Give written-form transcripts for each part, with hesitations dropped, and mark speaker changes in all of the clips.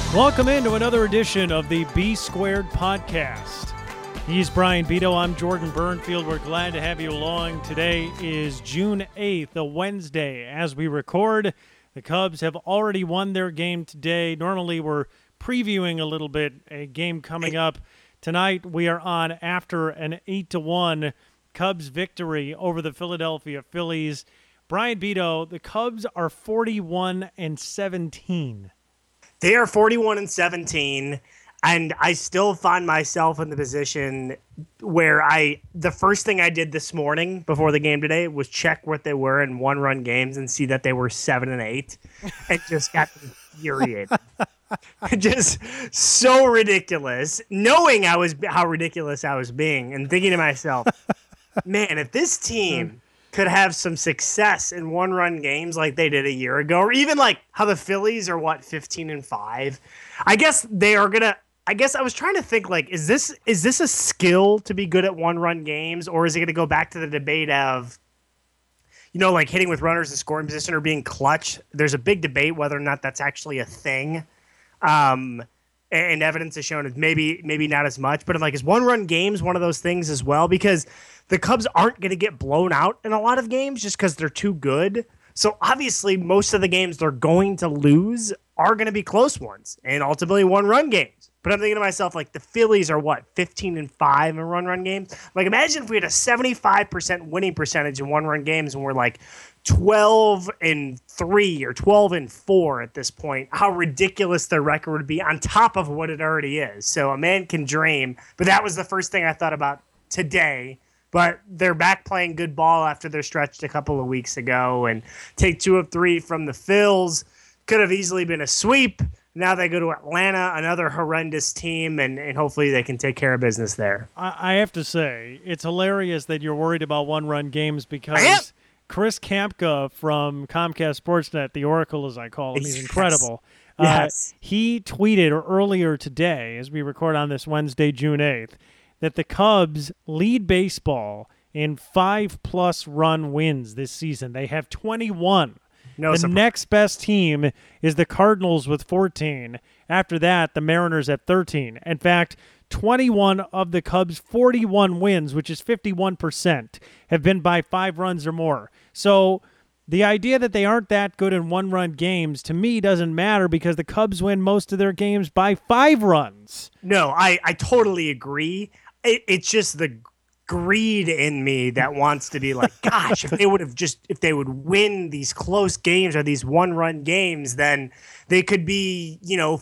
Speaker 1: Welcome into another edition of the B Squared podcast. He's Brian Beto. I'm Jordan Burnfield. We're glad to have you along. Today is June 8th, a Wednesday. As we record, the Cubs have already won their game today. Normally, we're previewing a little bit a game coming up. Tonight, we are on after an 8-1 Cubs victory over the Philadelphia Phillies. Brian Beto, the Cubs are 41-17.
Speaker 2: They are 41-17, and I still find myself in the position where the first thing I did this morning before the game today was check what they were in one-run games and see that they were 7-8, and just got infuriated. Just so ridiculous, knowing how ridiculous I was being, and thinking to myself, man, if this team could have some success in one-run games like they did a year ago, or even like how the Phillies are 15-5. I guess they are gonna. I guess I was trying to think, like, is this a skill to be good at one-run games, or is it going to go back to the debate of, like hitting with runners in scoring position or being clutch? There's a big debate whether or not that's actually a thing. And evidence has shown it maybe not as much, but I'm like, is one-run games one of those things as well? Because the Cubs aren't going to get blown out in a lot of games just because they're too good. So obviously most of the games they're going to lose are going to be close ones and ultimately one-run games. But I'm thinking to myself, like, the Phillies are 15-5 in one-run games? Like, imagine if we had a 75% winning percentage in one-run games and we're like 12-3 or 12-4 at this point. How ridiculous their record would be on top of what it already is. So a man can dream. But that was the first thing I thought about today. But they're back playing good ball after they're stretched a couple of weeks ago and take 2 of 3 from the Phils. Could have easily been a sweep. Now they go to Atlanta, another horrendous team, and hopefully they can take care of business there.
Speaker 1: I have to say, it's hilarious that you're worried about one-run games because Chris Kampka from Comcast Sportsnet, the Oracle as I call him, he's incredible.
Speaker 2: Yes.
Speaker 1: He tweeted earlier today, as we record on this Wednesday, June 8th, that the Cubs lead baseball in 5+ run wins this season. They have 21. The next best team is the Cardinals with 14. After that, the Mariners at 13. In fact, 21 of the Cubs' 41 wins, which is 51%, have been by 5 runs or more. So the idea that they aren't that good in one-run games, to me, doesn't matter because the Cubs win most of their games by 5 runs.
Speaker 2: No, I totally agree. It's just the greed in me that wants to be like, gosh, if they would win these close games or these one-run games, then they could be,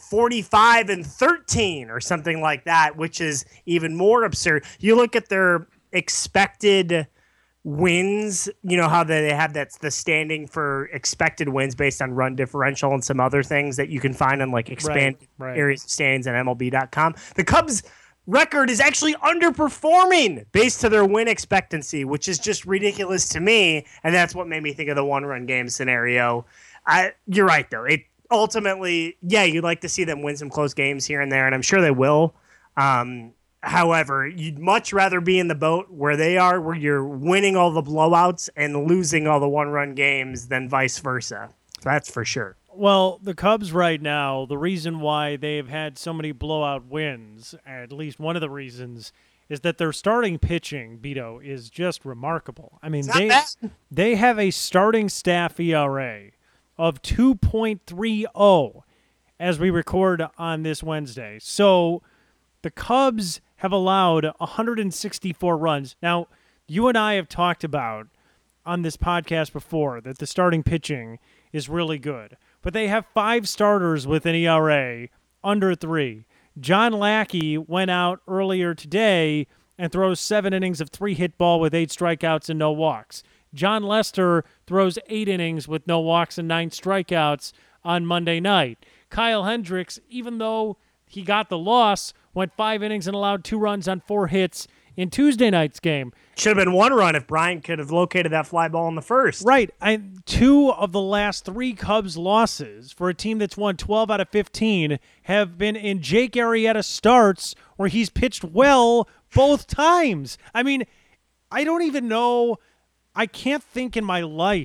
Speaker 2: 45-13 or something like that, which is even more absurd. You look at their expected wins, how they have that's the standing for expected wins based on run differential and some other things that you can find on like expanded areas of standings on MLB.com. The Cubs record is actually underperforming based to their win expectancy, which is just ridiculous to me. And that's what made me think of the one-run game scenario. You're right, though. It ultimately, you'd like to see them win some close games here and there, and I'm sure they will. However, you'd much rather be in the boat where they are, where you're winning all the blowouts and losing all the one-run games than vice versa. That's for sure.
Speaker 1: Well, the Cubs right now, the reason why they've had so many blowout wins, at least one of the reasons, is that their starting pitching, Beto, is just remarkable. I mean, they have a starting staff ERA of 2.30 as we record on this Wednesday. So the Cubs have allowed 164 runs. Now, you and I have talked about on this podcast before that the starting pitching is really good. But they have 5 starters with an ERA under 3. John Lackey went out earlier today and throws 7 innings of 3-hit ball with 8 strikeouts and no walks. John Lester throws 8 innings with no walks and 9 strikeouts on Monday night. Kyle Hendricks, even though he got the loss, went 5 innings and allowed 2 runs on 4 hits in Tuesday night's game.
Speaker 2: Should have been 1 run if Brian could have located that fly ball in the first.
Speaker 1: Right. 2 of the last 3 Cubs losses for a team that's won 12 out of 15 have been in Jake Arrieta starts where he's pitched well both times. I mean, I don't even know. I can't think in my life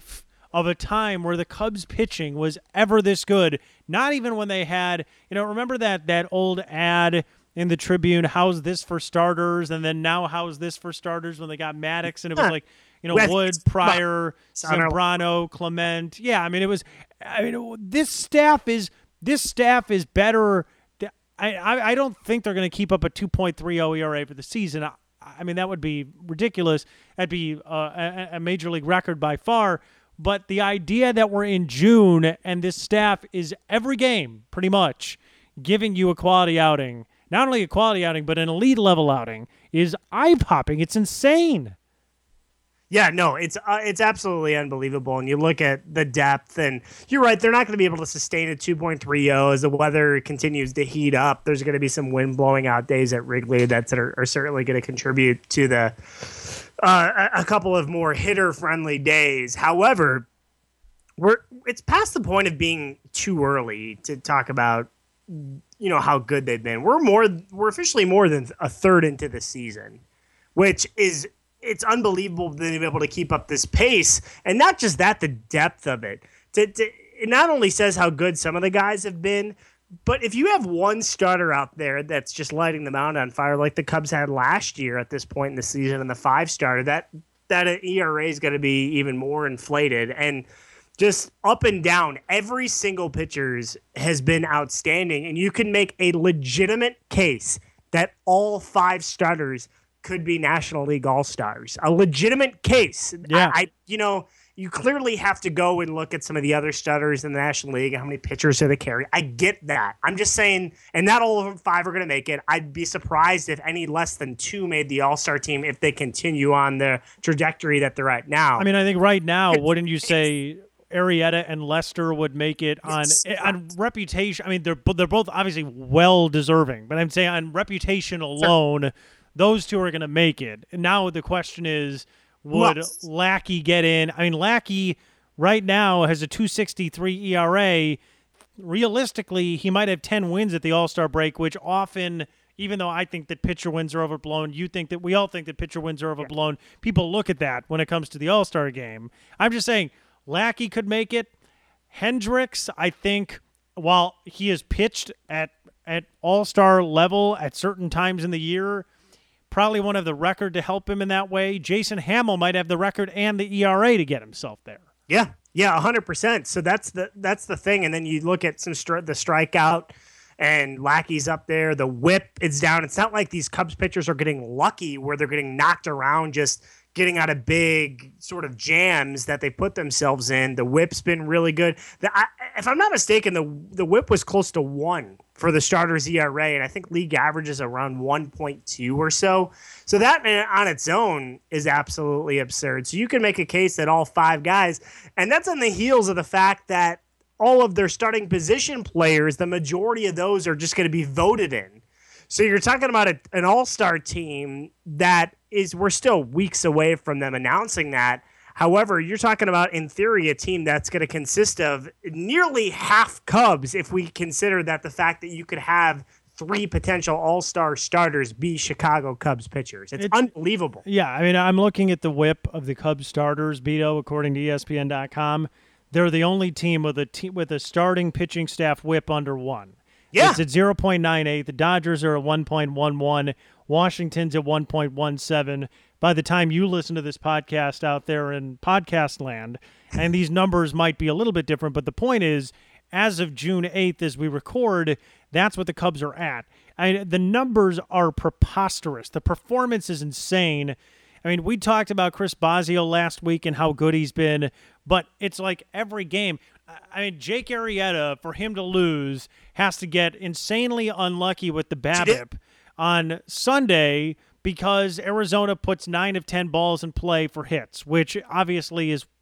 Speaker 1: of a time where the Cubs pitching was ever this good. Not even when they had, remember that old ad in the Tribune, how's this for starters? And then now how's this for starters when they got Maddox and it was like, Wood, Pryor, Zambrano, Clement. Yeah, this staff is better. I don't think they're going to keep up a 2.30 ERA for the season. That would be ridiculous. That'd be a major league record by far. But the idea that we're in June and this staff is every game pretty much giving you a quality outing, not only a quality outing, but an elite level outing, is eye-popping. It's insane.
Speaker 2: Yeah, no, it's absolutely unbelievable. And you look at the depth, and you're right, they're not going to be able to sustain a 2.30 as the weather continues to heat up. There's going to be some wind blowing out days at Wrigley that are certainly going to contribute to the a couple of more hitter-friendly days. However, it's past the point of being too early to talk about how good they've been. We're officially more than a third into the season, which is. It's unbelievable to be able to keep up this pace. And not just that, the depth of it. It not only says how good some of the guys have been, but if you have one starter out there that's just lighting the mound on fire like the Cubs had last year at this point in the season and the 5-starter, that ERA is going to be even more inflated. And just up and down, every single pitcher has been outstanding. And you can make a legitimate case that all 5 starters could be National League All-Stars. A legitimate case.
Speaker 1: Yeah.
Speaker 2: You clearly have to go and look at some of the other starters in the National League and how many pitchers do they carry. I get that. I'm just saying, and not all of them 5 are going to make it. I'd be surprised if any less than 2 made the All-Star team if they continue on the trajectory that they're at now.
Speaker 1: I think right now, wouldn't you say Arrieta and Lester would make it on reputation? They're both obviously well-deserving, but I'm saying on reputation alone, sure. Those 2 are going to make it. And now the question is, would Lackey get in? Lackey right now has a 2.63 ERA. Realistically, he might have 10 wins at the All-Star break, which often, even though I think that pitcher wins are overblown, we all think that pitcher wins are overblown. Yeah. People look at that when it comes to the All-Star game. I'm just saying, Lackey could make it. Hendricks, I think, while he has pitched at All-Star level at certain times in the year, probably won't have the record to help him in that way. Jason Hamill might have the record and the ERA to get himself there.
Speaker 2: Yeah, 100%. So that's the thing. And then you look at the strikeout, and Lackey's up there. The whip is down. It's not like these Cubs pitchers are getting lucky where they're getting knocked around just getting out of big sort of jams that they put themselves in. The whip's been really good. If I'm not mistaken, the whip was close to 1 for the starters ERA, and I think league average is around 1.2 or so. So that on its own is absolutely absurd. So you can make a case that all 5 guys, and that's on the heels of the fact that all of their starting position players, the majority of those are just going to be voted in. So you're talking about an all-star team that we're still weeks away from them announcing that. However, you're talking about, in theory, a team that's going to consist of nearly half Cubs if we consider that the fact that you could have 3 potential all-star starters be Chicago Cubs pitchers. It's unbelievable.
Speaker 1: Yeah, I'm looking at the whip of the Cubs starters, Beto, according to ESPN.com. They're the only team with a starting pitching staff whip under 1. Yeah. It's at 0.98. The Dodgers are at 1.11. Washington's at 1.17. By the time you listen to this podcast out there in podcast land, and these numbers might be a little bit different, but the point is, as of June 8th, as we record, that's what the Cubs are at. The numbers are preposterous. The performance is insane. We talked about Chris Bosio last week and how good he's been, but it's like every game. Jake Arrieta, for him to lose, has to get insanely unlucky with the BABIP on Sunday because Arizona puts 9 of 10 balls in play for hits, which obviously is,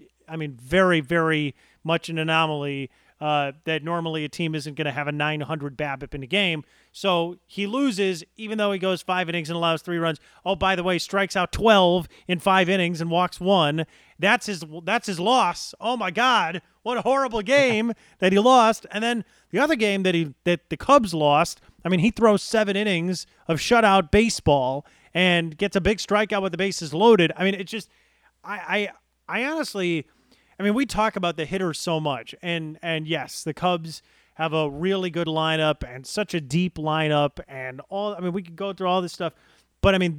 Speaker 1: very, very much an anomaly that normally a team isn't going to have a 900 BABIP in a game. So he loses, even though he goes 5 innings and allows 3 runs. Oh, by the way, strikes out 12 in 5 innings and walks 1. That's his loss. Oh my God, what a horrible game that he lost. And then the other game that the Cubs lost, he throws 7 innings of shutout baseball and gets a big strikeout with the bases loaded. It's just, I honestly, I mean, we talk about the hitters so much, and yes, the Cubs have a really good lineup and such a deep lineup and all. I mean, we could go through all this stuff, but I mean,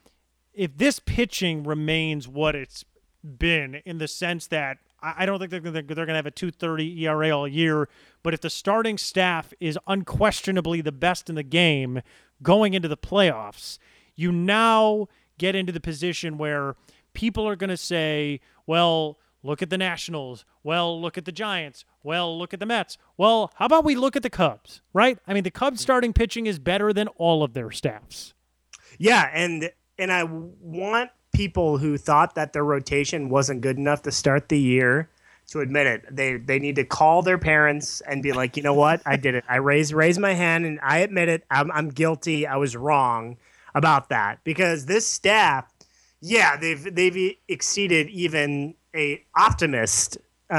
Speaker 1: if this pitching remains what it's been in the sense that I don't think they're going to have a 2.30 ERA all year, but if the starting staff is unquestionably the best in the game going into the playoffs, you now get into the position where people are going to say, well, look at the Nationals. Well, look at the Giants. Well, look at the Mets. Well, how about we look at the Cubs, right? I mean, the Cubs starting pitching is better than all of their staffs.
Speaker 2: Yeah, and I want people who thought that their rotation wasn't good enough to start the year to admit it. They need to call their parents and be like, you know what? I did it. I raised my hand and I admit it. I'm guilty. I was wrong about that, because this staff, yeah, they've exceeded even a optimist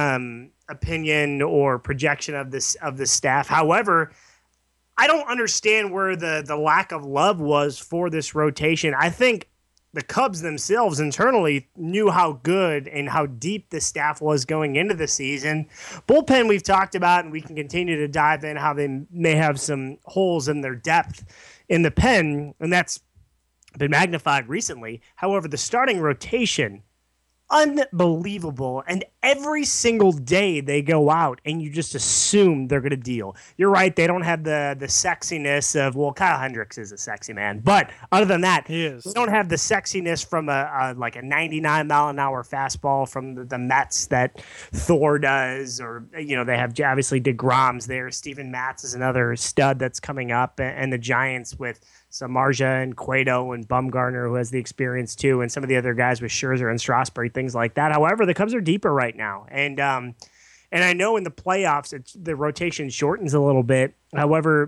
Speaker 2: opinion or projection of the staff. However, I don't understand where the lack of love was for this rotation. I think the Cubs themselves internally knew how good and how deep the staff was going into the season. Bullpen we've talked about, and we can continue to dive in how they may have some holes in their depth in the pen, and that's been magnified recently. However, the starting rotation, unbelievable. And every single day they go out and you just assume they're going to deal. You're right. They don't have the sexiness of, well, Kyle Hendricks is a sexy man. But other than that,
Speaker 1: he is.
Speaker 2: They don't have the sexiness from a 99 mile an hour fastball from the Mets that Thor does. Or, you know, they have obviously DeGrom's there. Steven Matz is another stud that's coming up. And the Giants with Samardzija and Cueto and Bumgarner, who has the experience too, and some of the other guys with Scherzer and Strasburg, things like that. However, the Cubs are deeper right now, and I know in the playoffs the rotation shortens a little bit. However,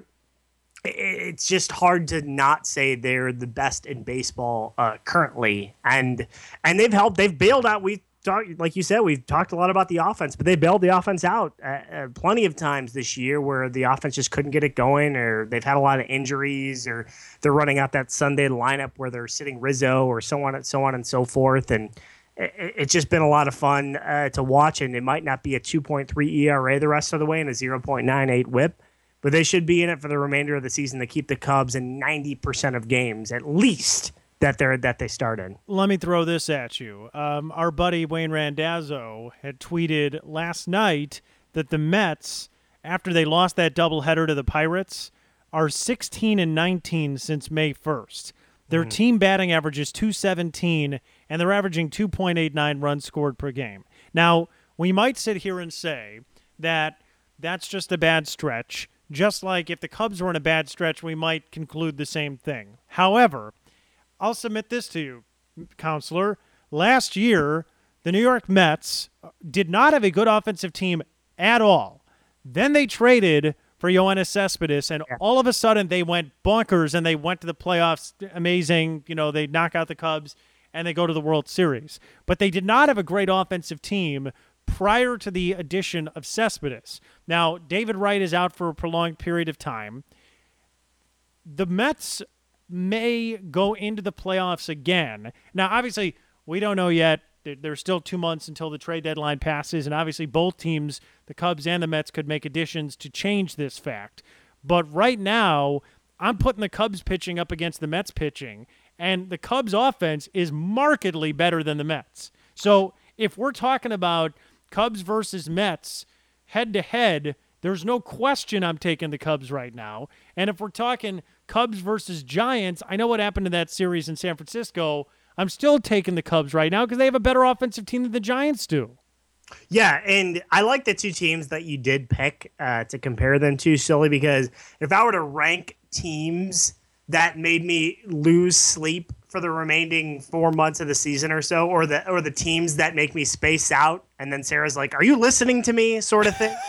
Speaker 2: it's just hard to not say they're the best in baseball currently, and they've bailed out. Like you said, we've talked a lot about the offense, but they bailed the offense out plenty of times this year where the offense just couldn't get it going, or they've had a lot of injuries, or they're running out that Sunday lineup where they're sitting Rizzo or so on and so forth. And it's just been a lot of fun to watch, and it might not be a 2.3 ERA the rest of the way and a 0.98 whip, but they should be in it for the remainder of the season to keep the Cubs in 90% of games at least that they start in.
Speaker 1: Let me throw this at you. Our buddy Wayne Randazzo had tweeted last night that the Mets, after they lost that doubleheader to the Pirates, are 16-19 since May 1st. Their team batting average is .217, and they're averaging 2.89 runs scored per game. Now, we might sit here and say that that's just a bad stretch, just like if the Cubs were in a bad stretch, we might conclude the same thing. However, I'll submit this to you, Counselor. Last year, the New York Mets did not have a good offensive team at all. Then they traded for Yoenis Cespedes, and all of a sudden they went bonkers and they went to the playoffs. Amazing. You know, they knock out the Cubs and they go to the World Series. But they did not have a great offensive team prior to the addition of Cespedes. Now, David Wright is out for a prolonged period of time. The Mets may go into the playoffs again. Now, obviously, we don't know yet. There's still 2 months until the trade deadline passes, and obviously both teams, the Cubs and the Mets, could make additions to change this fact. But right now, I'm putting the Cubs pitching up against the Mets pitching, and the Cubs offense is markedly better than the Mets. So if we're talking about Cubs versus Mets head-to-head, there's no question I'm taking the Cubs right now. And if we're talking Cubs versus Giants, I know what happened to that series in San Francisco. I'm still taking the Cubs right now because they have a better offensive team than the Giants do.
Speaker 2: Yeah, and I like the two teams that you did pick to compare them to, Silly, because if I were to rank teams that made me lose sleep for the remaining 4 months of the season or so, or the teams that make me space out, and then Sarah's like, "Are you listening to me?" sort of thing.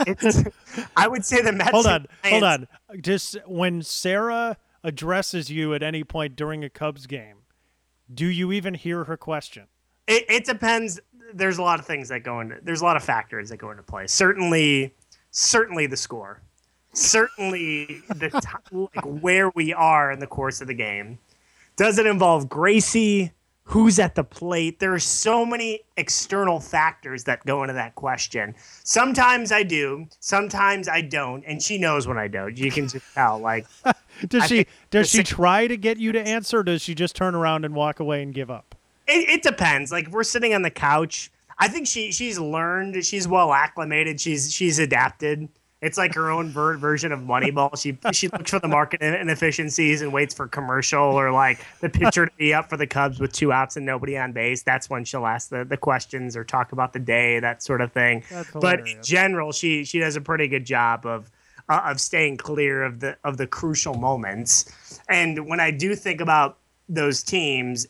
Speaker 2: I would say the Mets.
Speaker 1: Hold on. Just when Sarah addresses you at any point during a Cubs game, do you even hear her question?
Speaker 2: It depends. There's a lot of things that go into. There's a lot of factors that go into play. Certainly the score. Certainly like where we are in the course of the game. Does it involve Gracie? who's at the plate. There are so many external factors that go into that question. Sometimes I do, sometimes I don't, and she knows when I don't. You can just tell. Like,
Speaker 1: does she try to get you to answer, or does she just turn around and walk away and give up?
Speaker 2: It depends. Like, if we're sitting on the couch, I think she's learned. She's well acclimated. She's adapted. It's like her own version of Moneyball. She looks for the market inefficiencies and waits for commercial or like the pitcher to be up for the Cubs with 2 outs and nobody on base. That's when she'll ask the questions or talk about the day, that sort of thing. But in general, she does a pretty good job of staying clear of the crucial moments. And when I do think about those teams,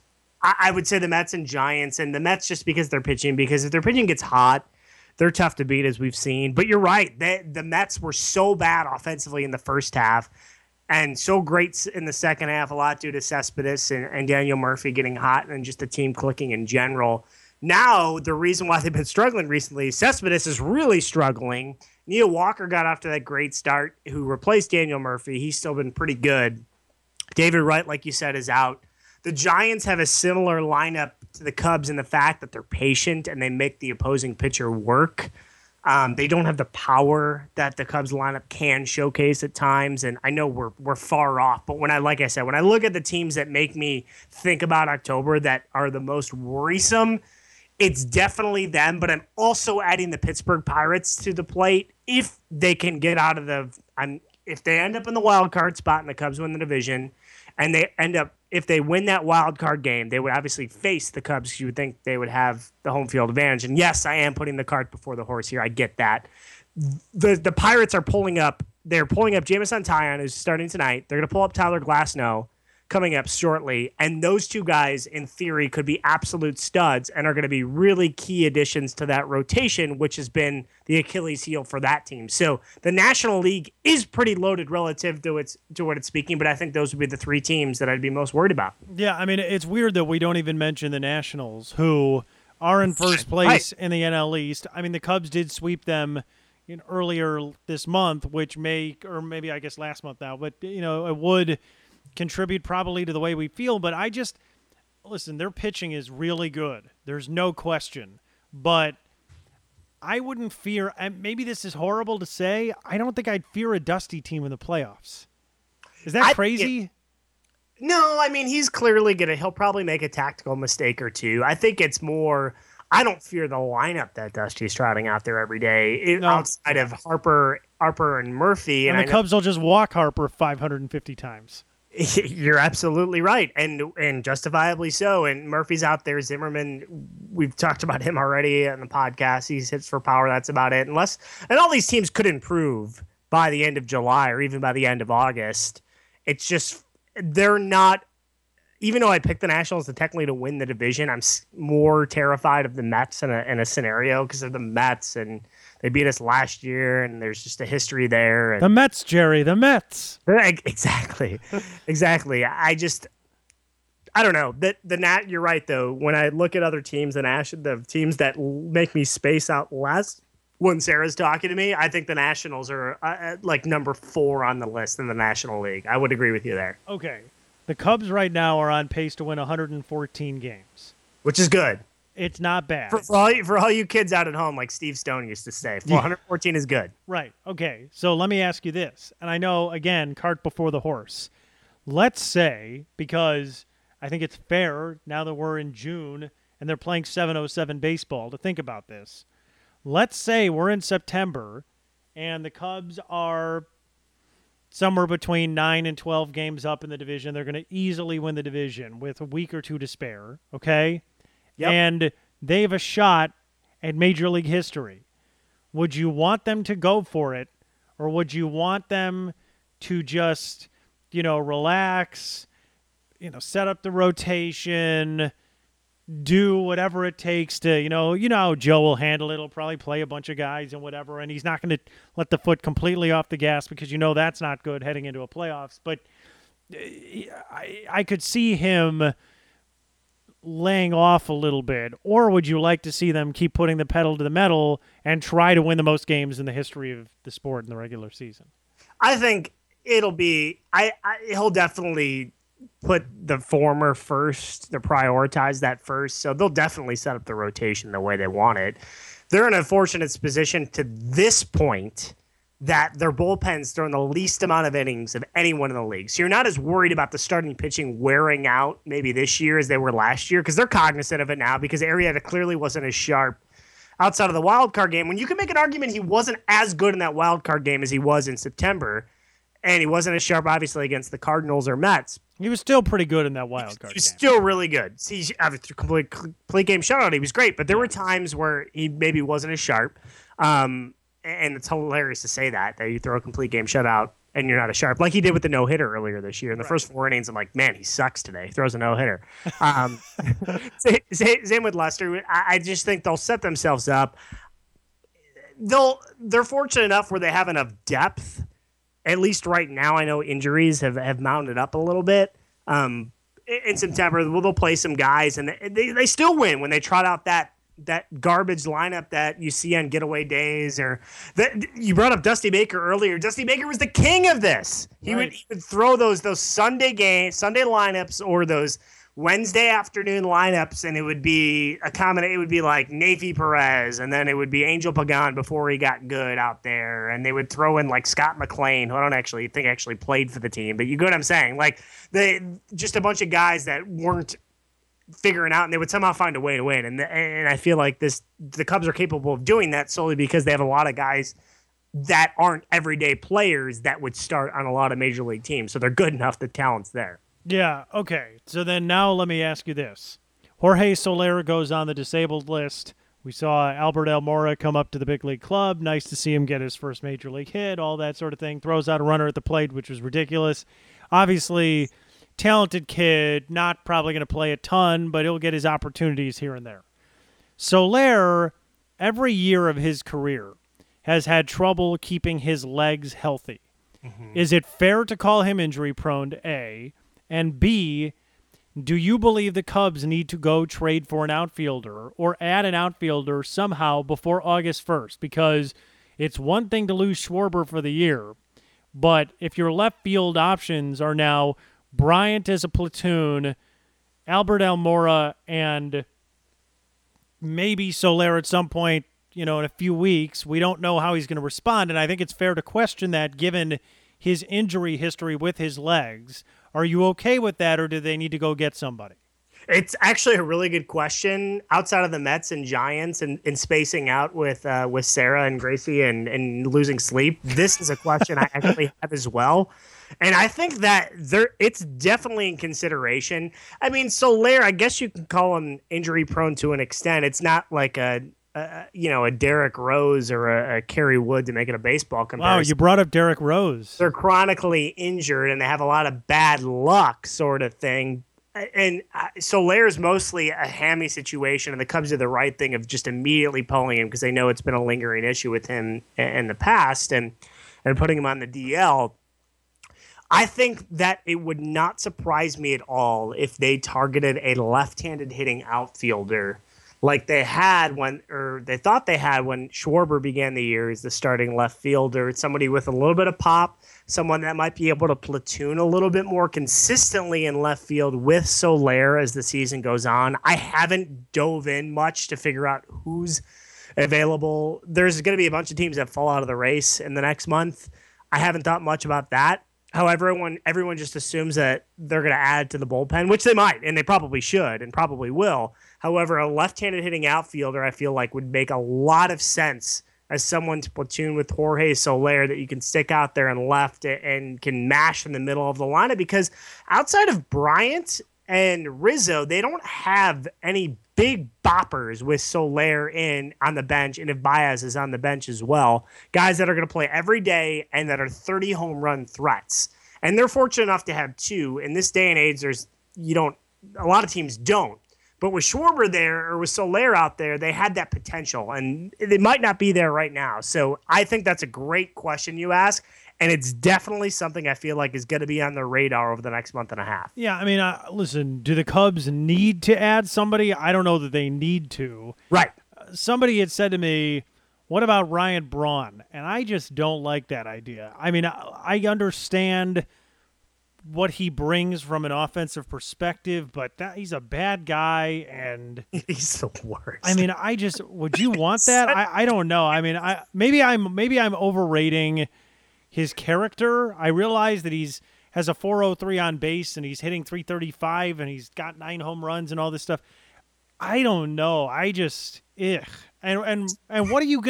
Speaker 2: I would say the Mets and Giants, and the Mets just because they're pitching. Because if their pitching gets hot, they're tough to beat, as we've seen. But you're right. The Mets were so bad offensively in the first half and so great in the second half, a lot due to Cespedes and Daniel Murphy getting hot and just the team clicking in general. Now, the reason why they've been struggling recently, Cespedes is really struggling. Neil Walker got off to that great start, who replaced Daniel Murphy. He's still been pretty good. David Wright, like you said, is out. The Giants have a similar lineup to the Cubs in the fact that they're patient and they make the opposing pitcher work. They don't have the power that the Cubs lineup can showcase at times, and I know we're far off. But when I look at the teams that make me think about October that are the most worrisome, it's definitely them. But I'm also adding the Pittsburgh Pirates to the plate if they can get out of if they end up in the wild card spot and the Cubs win the division, and if they win that wild card game, they would obviously face the Cubs. You would think they would have the home field advantage. And yes, I am putting the cart before the horse here. I get that. The Pirates are pulling up. They're pulling up Jameson Taillon, who's starting tonight. They're going to pull up Tyler Glasnow coming up shortly. And those two guys, in theory, could be absolute studs and are going to be really key additions to that rotation, which has been the Achilles heel for that team. So the National League is pretty loaded relative to what it's speaking, but I think those would be the 3 teams that I'd be most worried about.
Speaker 1: Yeah, I mean, it's weird that we don't even mention the Nationals, who are in first place in the NL East. I mean, the Cubs did sweep them earlier this month, which maybe I guess last month now, but it would contribute probably to the way we feel. But listen, their pitching is really good. There's no question. But I wouldn't fear, and maybe this is horrible to say, I don't think I'd fear a Dusty team in the playoffs. Is that crazy?
Speaker 2: No, I mean, he's clearly he'll probably make a tactical mistake or two. I think it's more, I don't fear the lineup that Dusty's trotting out there every day outside of Harper and Murphy.
Speaker 1: And the Cubs will just walk Harper 550 times.
Speaker 2: You're absolutely right, and justifiably so. And Murphy's out there. Zimmerman, we've talked about him already on the podcast. He hits for power. That's about it. And all these teams could improve by the end of July or even by the end of August. It's just they're not. Even though I picked the Nationals technically to win the division, I'm more terrified of the Mets in a scenario because of the Mets, and they beat us last year, and there's just a history there. And
Speaker 1: the Mets, Jerry, the Mets.
Speaker 2: Exactly. I don't know. You're right, though. When I look at other teams, the teams that make me space out less when Sarah's talking to me, I think the Nationals are like number 4 on the list in the National League. I would agree with you there.
Speaker 1: Okay. The Cubs right now are on pace to win 114 games.
Speaker 2: Which is good.
Speaker 1: It's not bad.
Speaker 2: For all you kids out at home, like Steve Stone used to say, 114 is good.
Speaker 1: Right. Okay. So let me ask you this. And I know, again, cart before the horse. Let's say, because I think it's fair now that we're in June and they're playing 707 baseball to think about this. Let's say we're in September and the Cubs are somewhere between 9 and 12 games up in the division. They're going to easily win the division with a week or two to spare, okay? Yep. And they have a shot at Major League history. Would you want them to go for it, or would you want them to just, relax, set up the rotation, do whatever it takes to, how Joe will handle it. He'll probably play a bunch of guys and whatever, and he's not going to let the foot completely off the gas because that's not good heading into a playoffs. But I could see him laying off a little bit, or would you like to see them keep putting the pedal to the metal and try to win the most games in the history of the sport in the regular season?
Speaker 2: I think it'll be, he'll definitely put the former first. They prioritize that first. So they'll definitely set up the rotation the way they want it. They're in a fortunate position to this point that their bullpen's throwing the least amount of innings of anyone in the league. So you're not as worried about the starting pitching wearing out maybe this year as they were last year, because they're cognizant of it now, because Arrieta clearly wasn't as sharp outside of the wild card game, when you can make an argument he wasn't as good in that wild card game as he was in September. And he wasn't as sharp, obviously, against the Cardinals or Mets.
Speaker 1: He was still pretty good in that wild card game.
Speaker 2: He was still really good. He had a complete game shutout. He was great, but there were times where he maybe wasn't as sharp. And it's hilarious to say that you throw a complete game shutout and you're not as sharp, like he did with the no-hitter earlier this year. In the first 4 innings, I'm like, man, he sucks today. He throws a no-hitter. Same with Lester. I just think they'll set themselves up. They're fortunate enough where they have enough depth. At least right now, I know injuries have mounted up a little bit. In September, they'll play some guys, and they still win when they trot out that garbage lineup that you see on getaway days. Or you brought up Dusty Baker earlier. Dusty Baker was the king of this. He would throw those Sunday lineups, or those Wednesday afternoon lineups, and it would be it would be like Navy Perez, and then it would be Angel Pagan before he got good out there, and they would throw in like Scott McLean, who I don't actually think played for the team, but you get what I'm saying. Like just a bunch of guys that weren't figuring out, and they would somehow find a way to win. And I feel like the Cubs are capable of doing that solely because they have a lot of guys that aren't everyday players that would start on a lot of major league teams. So they're good enough. The talent's there.
Speaker 1: Yeah, okay. So then now let me ask you this. Jorge Soler goes on the disabled list. We saw Albert Almora come up to the big league club. Nice to see him get his first major league hit, all that sort of thing. Throws out a runner at the plate, which was ridiculous. Obviously, talented kid, not probably going to play a ton, but he'll get his opportunities here and there. Soler, every year of his career, has had trouble keeping his legs healthy. Mm-hmm. Is it fair to call him injury-prone, A? And B, do you believe the Cubs need to go trade for an outfielder or add an outfielder somehow before August 1st? Because it's one thing to lose Schwarber for the year, but if your left field options are now Bryant as a platoon, Albert Almora, and maybe Soler at some point, in a few weeks, we don't know how he's going to respond, and I think it's fair to question that given his injury history with his legs. Are you okay with that, or do they need to go get somebody?
Speaker 2: It's actually a really good question. Outside of the Mets and Giants and spacing out with Sarah and Gracie and losing sleep, this is a question I actually have as well. And I think that it's definitely in consideration. I mean, Soler, I guess you can call him injury prone to an extent. It's not like a Derek Rose or a Kerry Wood to make it a baseball comparison.
Speaker 1: Wow, you brought up Derek Rose.
Speaker 2: They're chronically injured and they have a lot of bad luck sort of thing. And Soler is mostly a hammy situation, and the Cubs do the right thing of just immediately pulling him because they know it's been a lingering issue with him in the past and putting him on the DL. I think that it would not surprise me at all if they targeted a left-handed hitting outfielder like they thought they had when Schwarber began the year as the starting left fielder, somebody with a little bit of pop, someone that might be able to platoon a little bit more consistently in left field with Soler as the season goes on. I haven't dove in much to figure out who's available. There's going to be a bunch of teams that fall out of the race in the next month. I haven't thought much about that. However, everyone just assumes that they're going to add to the bullpen, which they might, and they probably should and probably will. However, a left-handed hitting outfielder, I feel like, would make a lot of sense as someone to platoon with Jorge Soler that you can stick out there and left and can mash in the middle of the lineup, because outside of Bryant and Rizzo, they don't have any big boppers with Soler on the bench, and if Baez is on the bench as well, guys that are going to play every day and that are 30 home run threats. And they're fortunate enough to have two. In this day and age, a lot of teams don't. But with Schwarber there or with Soler out there, they had that potential, and they might not be there right now. So I think that's a great question you ask, and it's definitely something I feel like is going to be on their radar over the next month and a half.
Speaker 1: Yeah, I mean, listen, do the Cubs need to add somebody? I don't know that they need to.
Speaker 2: Right.
Speaker 1: Somebody had said to me, what about Ryan Braun? And I just don't like that idea. I mean, I understand what he brings from an offensive perspective, but he's a bad guy, and
Speaker 2: he's the worst.
Speaker 1: I mean, would you want that? I don't know. I mean, maybe I'm overrating his character. I realize that has a 403 on base and he's hitting 335 and he's got 9 home runs and all this stuff. I don't know. I just and what are you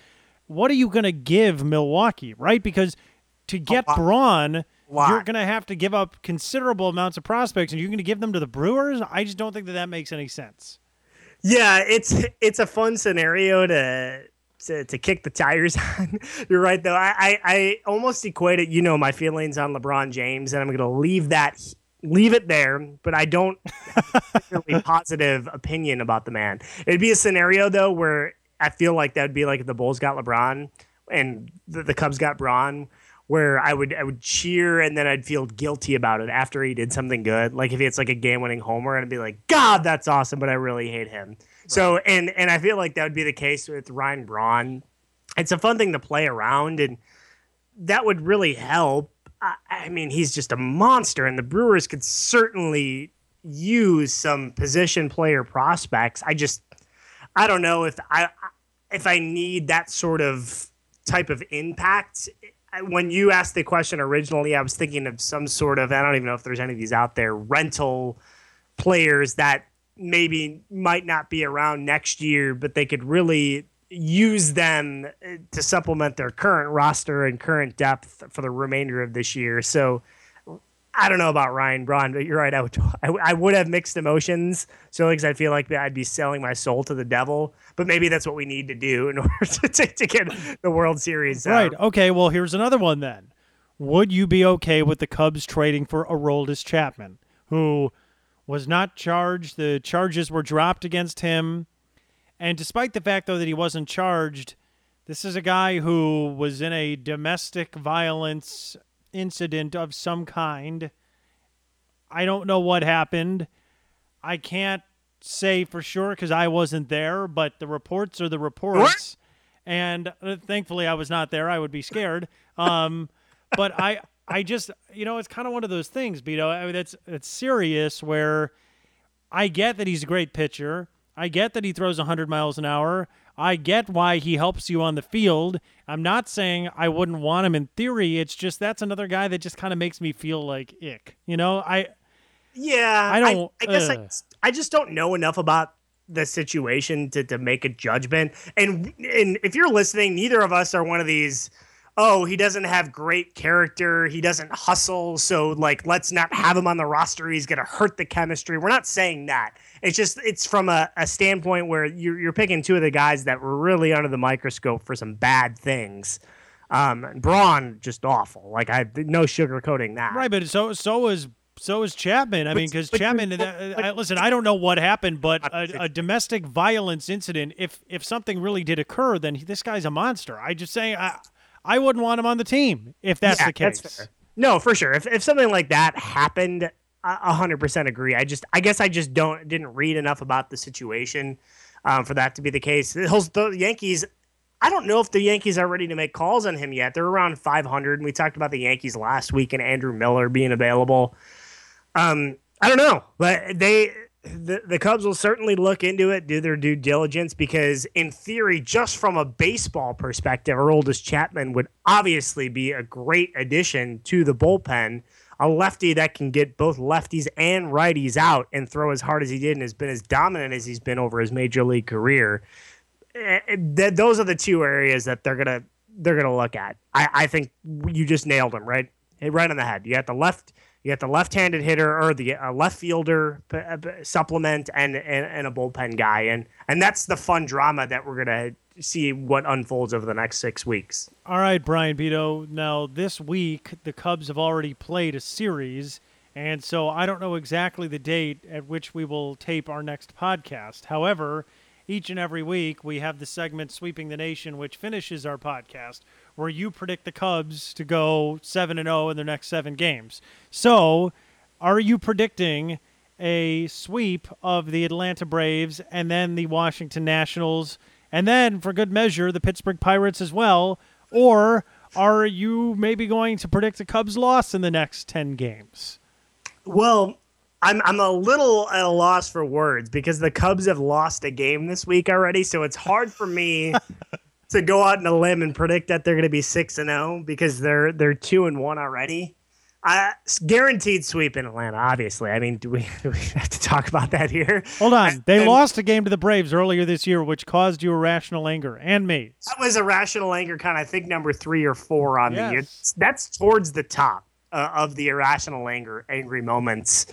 Speaker 1: gonna give Milwaukee, right? Because to get Braun, you're going to have to give up considerable amounts of prospects, and you're going to give them to the Brewers? I just don't think that makes any sense.
Speaker 2: Yeah, it's a fun scenario to kick the tires on. You're right, though. I almost equate it, my feelings on LeBron James, and I'm going to leave it there, but I don't have a really positive opinion about the man. It'd be a scenario, though, where I feel like that would be like if the Bulls got LeBron and the Cubs got Braun, where I would cheer and then I'd feel guilty about it after he did something good. Like if it's like a game-winning homer, and I'd be like, God, that's awesome, but I really hate him. Right. So, and I feel like that would be the case with Ryan Braun. It's a fun thing to play around, and that would really help. I mean, he's just a monster, and the Brewers could certainly use some position player prospects. I don't know if I need that sort of type of impact. When you asked the question originally, I was thinking of some sort of, I don't even know if there's any of these out there, rental players that maybe might not be around next year, but they could really use them to supplement their current roster and current depth for the remainder of this year. So I don't know about Ryan Braun, but you're right. I would have mixed emotions. So because I feel like I'd be selling my soul to the devil, but maybe that's what we need to do in order to get the World Series.
Speaker 1: Right. Okay. Well, here's another one then. Would you be okay with the Cubs trading for Aroldis Chapman, who was not charged? The charges were dropped against him. And despite the fact, though, that he wasn't charged, this is a guy who was in a domestic violence incident of some kind. I don't know what happened. I can't say for sure because I wasn't there, but the reports are the reports. And thankfully I was not there. I would be scared. But I just, it's kind of one of those things, Beto. I mean, it's serious, where I get that he's a great pitcher. I get that he throws 100 miles an hour. I get why he helps you on the field. I'm not saying I wouldn't want him in theory. It's just that's another guy that just kind of makes me feel like ick. I don't.
Speaker 2: I guess I just don't know enough about the situation to make a judgment. And if you're listening, neither of us are one of these, he doesn't have great character, he doesn't hustle, so let's not have him on the roster, he's going to hurt the chemistry. We're not saying that. It's from a standpoint where you're picking two of the guys that were really under the microscope for some bad things. Braun, just awful. I no sugarcoating that.
Speaker 1: Right, but so is Chapman. I mean, because Chapman, listen, I don't know what happened, but a domestic violence incident, if something really did occur, then this guy's a monster. I just say I wouldn't want him on the team if that's the case.
Speaker 2: That's fair. No, for sure. If something like that happened, 100% agree. I guess I just didn't read enough about the situation for that to be the case. The Yankees, I don't know if the Yankees are ready to make calls on him yet. They're around 500, and we talked about the Yankees last week and Andrew Miller being available. I don't know, but the Cubs will certainly look into it, do their due diligence, because in theory, just from a baseball perspective, Aroldis Chapman would obviously be a great addition to the bullpen. A lefty that can get both lefties and righties out and throw as hard as he did and has been as dominant as he's been over his major league career. Those are the two areas that they're gonna look at. I think you just nailed them right on the head. You got the left-handed hitter or the left fielder supplement and a bullpen guy, and that's the fun drama that we're gonna see what unfolds over the next 6 weeks.
Speaker 1: All right, Brian Beto. Now this week the Cubs have already played a series, and so I don't know exactly the date at which we will tape our next podcast. However, each and every week we have the segment Sweeping the Nation, which finishes our podcast, where you predict the Cubs to go 7-0 in their next 7 games. So, are you predicting a sweep of the Atlanta Braves and then the Washington Nationals, and then, for good measure, the Pittsburgh Pirates as well? Or are you maybe going to predict a Cubs loss in the next 10 games?
Speaker 2: Well, I'm a little at a loss for words because the Cubs have lost a game this week already, so it's hard for me to go out on a limb and predict that they're going to be 6-0 because they're 2-1 already. Guaranteed sweep in Atlanta, obviously. I mean, do we have to talk about that here?
Speaker 1: Hold on. They lost a game to the Braves earlier this year, which caused you irrational anger, and me.
Speaker 2: That was irrational anger kind of, I think, number 3 or 4 on the year. That's towards the top of the irrational angry moments.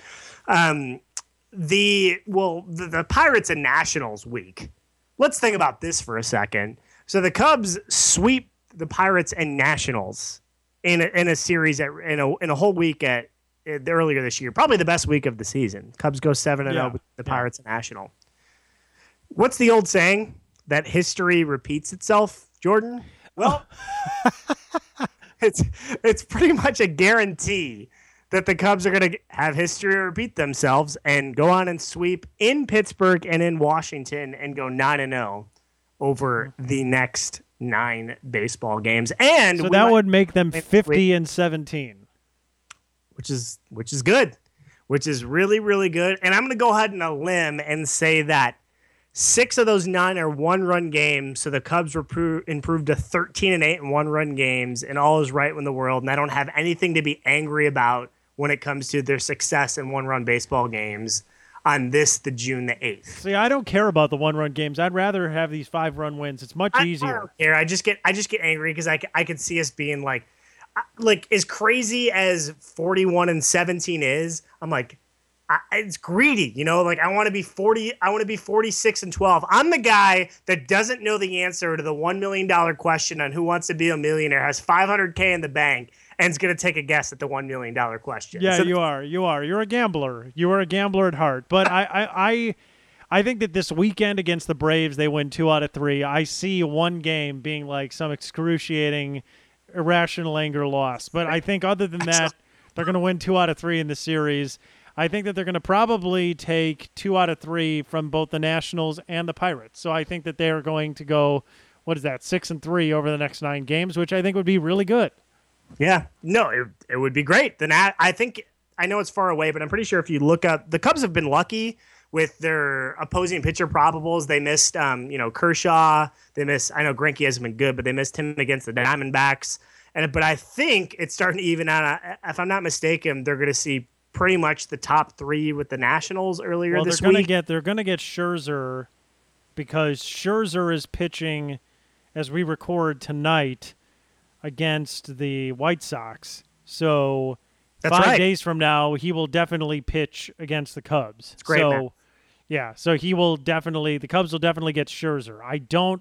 Speaker 2: The Pirates and Nationals week. Let's think about this for a second. So the Cubs sweep the Pirates and Nationals in a series in a whole week earlier this year, probably the best week of the season. Cubs go 7-0 with the Pirates and National. What's the old saying that history repeats itself, Jordan? Well, it's pretty much a guarantee that the Cubs are going to have history repeat themselves and go on and sweep in Pittsburgh and in Washington and go 9-0 over the next 9 baseball games. And
Speaker 1: so that would make them 50-17.
Speaker 2: Which is good. Which is really, really good. And I'm going to go ahead on a limb and say that 6 of those 9 are one-run games, so the Cubs were improved to 13-8 in one-run games, and all is right in the world, and I don't have anything to be angry about when it comes to their success in one-run baseball games on the June the 8th.
Speaker 1: See, I don't care about the one-run games. I'd rather have these 5-run wins. It's much easier.
Speaker 2: I don't care. I just get angry because I could see us being like as crazy as 41-17 is. I'm like, it's greedy, you know. Like I want to be 40. I want to be 46-12. I'm the guy that doesn't know the answer to the $1 million question on Who Wants to Be a Millionaire, has $500K in the bank, and is going to take a guess at the $1 million question.
Speaker 1: Yeah, so you are. You're a gambler. You are a gambler at heart. But I think that this weekend against the Braves, they win 2 out of 3. I see one game being like some excruciating, irrational anger loss. But I think other than that, they're going to win 2 out of 3 in the series. I think that they're going to probably take 2 out of 3 from both the Nationals and the Pirates. So I think that they are going to go, 6-3 over the next 9 games, which I think would be really good.
Speaker 2: Yeah, no, it would be great. Then I think, I know it's far away, but I'm pretty sure if you look up, the Cubs have been lucky with their opposing pitcher probables. They missed, Kershaw. They missed, I know Greinke hasn't been good, but they missed him against the Diamondbacks. But I think it's starting to even out. If I'm not mistaken, they're going to see pretty much the top 3 with the Nationals earlier this week.
Speaker 1: They're going to get Scherzer because Scherzer is pitching as we record tonight against the White Sox. So
Speaker 2: That's
Speaker 1: 5
Speaker 2: right.
Speaker 1: days from now, he will definitely pitch against the Cubs.
Speaker 2: It's great, man.
Speaker 1: So the Cubs will definitely get Scherzer. I don't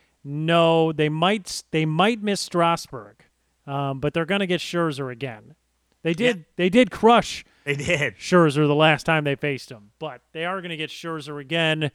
Speaker 1: know. They might miss Strasburg, but they're going to get Scherzer again. They did crush Scherzer the last time they faced him, but they are going to get Scherzer again,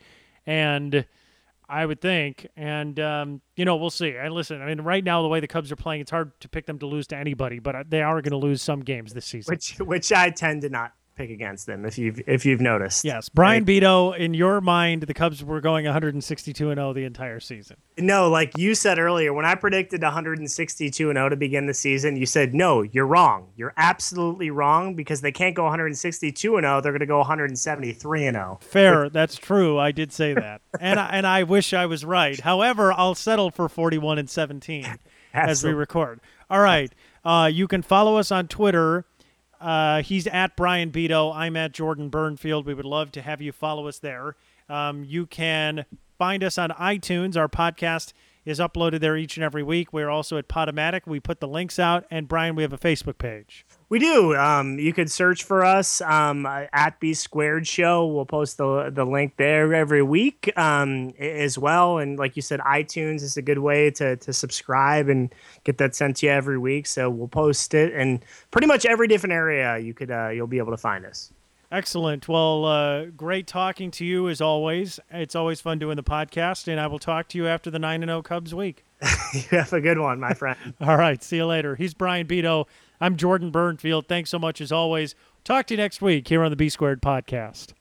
Speaker 1: and I would think, and we'll see. And listen, I mean, right now the way the Cubs are playing, it's hard to pick them to lose to anybody, but they are going to lose some games this season.
Speaker 2: Which I tend to not pick against them, if you've noticed.
Speaker 1: Yes, Brian Beto, in your mind, the Cubs were going 162-0 the entire season. No,
Speaker 2: like you said earlier, when I predicted 162-0 to begin the season, you said, no, you're wrong. You're absolutely wrong because they can't go 162-0. They're going to go 173-0.
Speaker 1: Fair, that's true. I did say that, and I wish I was right. However, I'll settle for 41-17 as we record. All right, you can follow us on Twitter. He's at Brian Beto. I'm at Jordan Burnfield. We would love to have you follow us there. You can find us on iTunes. Our podcast is uploaded there each and every week. We're also at Podomatic. We put the links out. And, Brian, we have a Facebook page.
Speaker 2: We do. You could search for us at B Squared Show. We'll post the link there every week as well. And like you said, iTunes is a good way to subscribe and get that sent to you every week. So we'll post it, and pretty much every different area you'll be able to find us.
Speaker 1: Excellent. Well, great talking to you as always. It's always fun doing the podcast, and I will talk to you after the 9-0 Cubs week.
Speaker 2: You have a good one, my friend.
Speaker 1: All right. See you later. He's Brian Beto. I'm Jordan Burnfield. Thanks so much as always. Talk to you next week here on the B Squared Podcast.